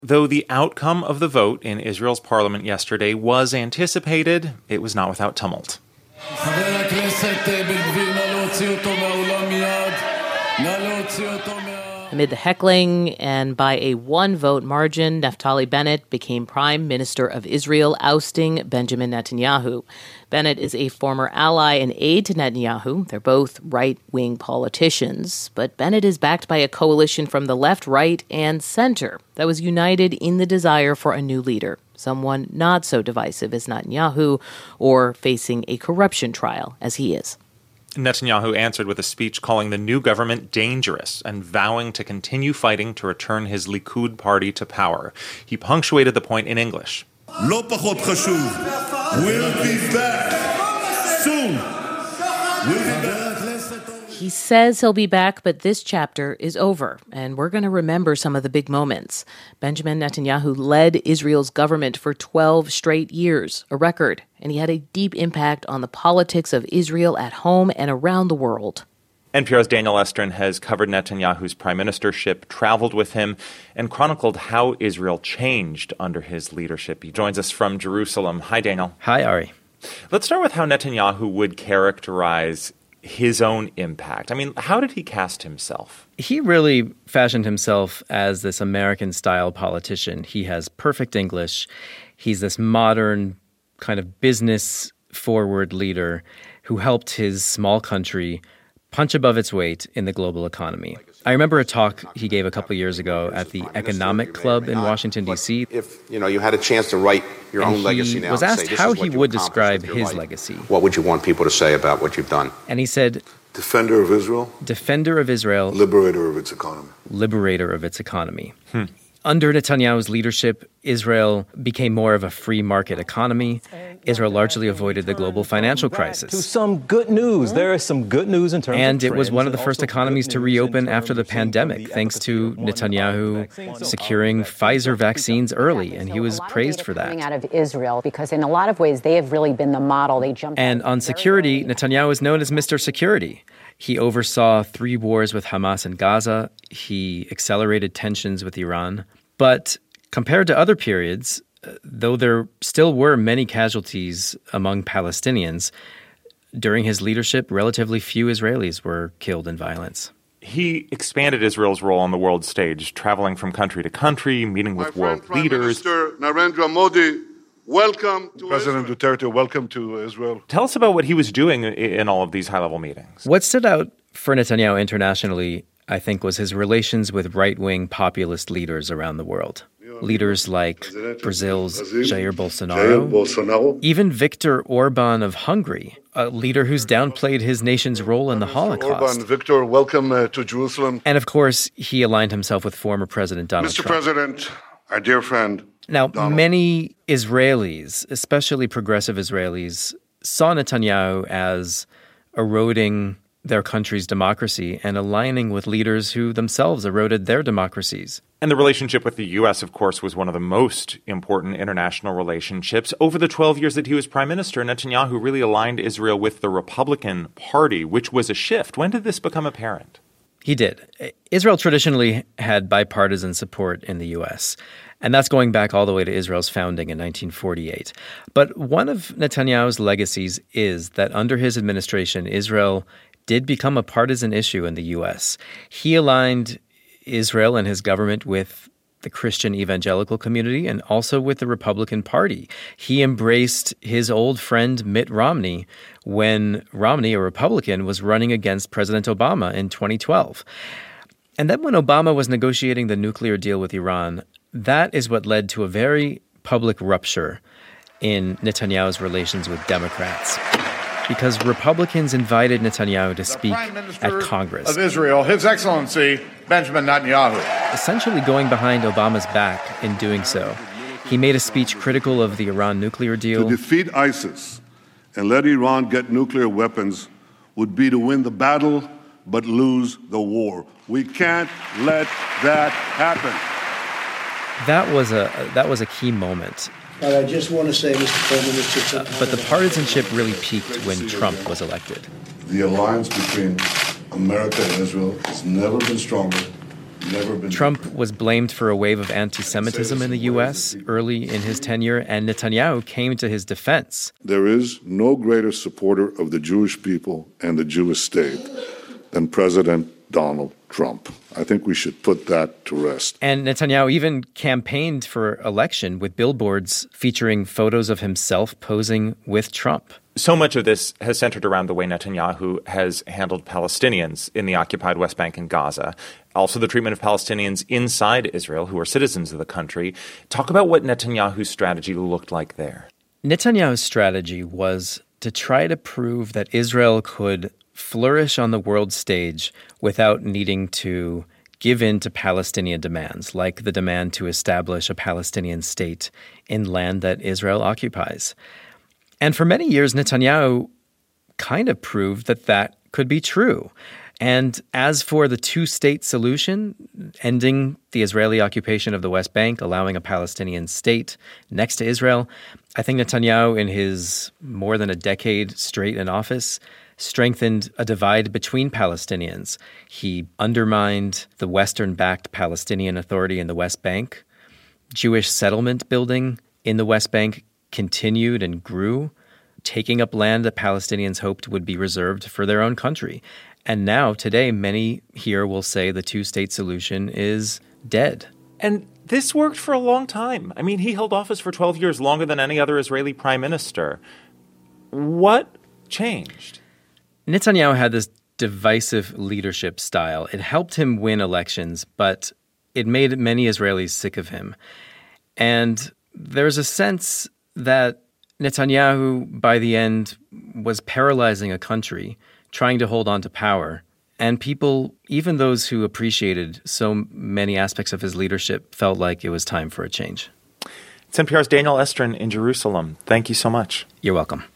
Though the outcome of the vote in Israel's parliament yesterday was anticipated, it was not without tumult. Amid the heckling and by a one-vote margin, Naftali Bennett became Prime Minister of Israel, ousting Benjamin Netanyahu. Bennett is a former ally and aide to Netanyahu. They're both right-wing politicians. But Bennett is backed by a coalition from the left, right, and center that was united in the desire for a new leader, someone not so divisive as Netanyahu or facing a corruption trial as he is. Netanyahu answered with a speech calling the new government dangerous and vowing to continue fighting to return his Likud party to power. He punctuated the point in English. לא פחות חשוב. We'll be back soon. We'll be back. He says he'll be back, but this chapter is over, and we're going to remember some of the big moments. Benjamin Netanyahu led Israel's government for 12 straight years, a record, and he had a deep impact on the politics of Israel at home and around the world. NPR's Daniel Estrin has covered Netanyahu's prime ministership, traveled with him, and chronicled how Israel changed under his leadership. He joins us from Jerusalem. Hi, Daniel. Hi, Ari. Let's start with how Netanyahu would characterize his own impact. I mean, how did he cast himself? He really fashioned himself as this American-style politician. He has perfect English. He's this modern, kind of business-forward leader who helped his small country punch above its weight in the global economy. I remember a talk he gave a couple years ago at the Economic Club in Washington, D.C. If you had a chance to write your own legacy now, he was asked how he would describe his legacy. What would you want people to say about what you've done? And he said, Defender of Israel. Defender of Israel. Liberator of its economy. Liberator of its economy. Under Netanyahu's leadership, Israel became more of a free market economy. Israel largely avoided the global financial crisis. To some good news. There is some good news in terms of And it was trends, one of the and first also economies good to news reopen in after the terms of pandemic, the thanks to epidemic going on Netanyahu securing Pfizer vaccines early, and he was praised for that. Coming out of Israel, because in a lot of ways they have really been the model. They jumped. And on security, Netanyahu is known as Mr. Security. He oversaw 3 wars with Hamas and Gaza. He accelerated tensions with Iran. But compared to other periods, though there still were many casualties among Palestinians, during his leadership, relatively few Israelis were killed in violence. He expanded Israel's role on the world stage, traveling from country to country, meeting with world leaders. Prime Minister Narendra Modi, welcome to President Duterte, welcome to Israel. Tell us about what he was doing in all of these high-level meetings. What stood out for Netanyahu internationally, I think, was his relations with right-wing populist leaders around the world. Leaders like Brazil's Jair Bolsonaro, even Viktor Orban of Hungary, a leader who's downplayed his nation's role in the Holocaust. Orban, Viktor, welcome to Jerusalem. And of course, he aligned himself with former President Donald Trump. Mr. President, our dear friend. Now, Donald. Many Israelis, especially progressive Israelis, saw Netanyahu as eroding their country's democracy and aligning with leaders who themselves eroded their democracies. And the relationship with the U.S., of course, was one of the most important international relationships. Over the 12 years that he was prime minister, Netanyahu really aligned Israel with the Republican Party, which was a shift. When did this become apparent? He did. Israel traditionally had bipartisan support in the U.S., and that's going back all the way to Israel's founding in 1948. But one of Netanyahu's legacies is that under his administration, Israel did become a partisan issue in the U.S. He aligned Israel and his government with the Christian evangelical community and also with the Republican Party. He embraced his old friend Mitt Romney when Romney, a Republican, was running against President Obama in 2012. And then when Obama was negotiating the nuclear deal with Iran, that is what led to a very public rupture in Netanyahu's relations with Democrats, because Republicans invited Netanyahu to speak at Congress. Of Israel, His Excellency Benjamin Netanyahu. Essentially going behind Obama's back in doing so. He made a speech critical of the Iran nuclear deal. To defeat ISIS and let Iran get nuclear weapons would be to win the battle but lose the war. We can't let that happen. That was a key moment. I just want to say, Mr. President, but the partisanship really peaked when Trump was elected. The alliance between America and Israel has never been stronger, never been. Trump was blamed for a wave of anti-Semitism in the U.S. early in his tenure, and Netanyahu came to his defense. There is no greater supporter of the Jewish people and the Jewish state than President Donald Trump. I think we should put that to rest. And Netanyahu even campaigned for election with billboards featuring photos of himself posing with Trump. So much of this has centered around the way Netanyahu has handled Palestinians in the occupied West Bank and Gaza. Also the treatment of Palestinians inside Israel who are citizens of the country. Talk about what Netanyahu's strategy looked like there. Netanyahu's strategy was to try to prove that Israel could flourish on the world stage without needing to give in to Palestinian demands, like the demand to establish a Palestinian state in land that Israel occupies. And for many years, Netanyahu kind of proved that that could be true. And as for the two-state solution, ending the Israeli occupation of the West Bank, allowing a Palestinian state next to Israel, I think Netanyahu, in his more than a decade straight in office, strengthened a divide between Palestinians. He undermined the Western-backed Palestinian Authority in the West Bank. Jewish settlement building in the West Bank continued and grew, taking up land that Palestinians hoped would be reserved for their own country. And now, today, many here will say the two-state solution is dead. And this worked for a long time. I mean, he held office for 12 years, longer than any other Israeli prime minister. What changed? Netanyahu had this divisive leadership style. It helped him win elections, but it made many Israelis sick of him. And there's a sense that Netanyahu, by the end, was paralyzing a country, trying to hold on to power. And people, even those who appreciated so many aspects of his leadership, felt like it was time for a change. It's NPR's Daniel Estrin in Jerusalem. Thank you so much. You're welcome.